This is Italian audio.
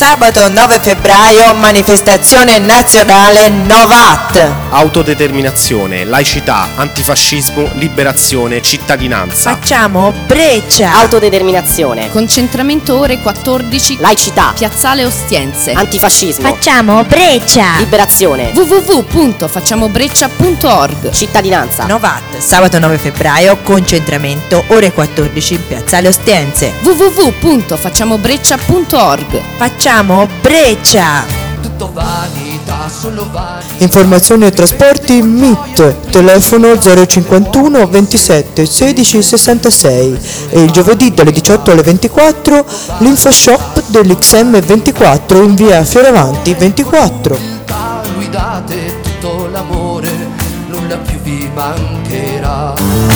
Sabato 9 febbraio, manifestazione nazionale Novat. Autodeterminazione, laicità, antifascismo, liberazione, cittadinanza. Facciamo breccia. Autodeterminazione. Concentramento ore 14. Laicità. Piazzale Ostiense. Antifascismo. Facciamo breccia. Liberazione. www.facciamobreccia.org. Cittadinanza. Novat, sabato 9 febbraio, concentramento, ore 14 in Piazzale Ostiense. www.facciamobreccia.org. Facciamo breccia. Tutto vanità, solo vanità. Informazioni e trasporti MIT, telefono 051 27 16 66 e il giovedì dalle 18 alle 24 l'infoshop dell'XM24 in via Fioravanti 24. Guidate tutto l'amore, nulla più vi mancherà.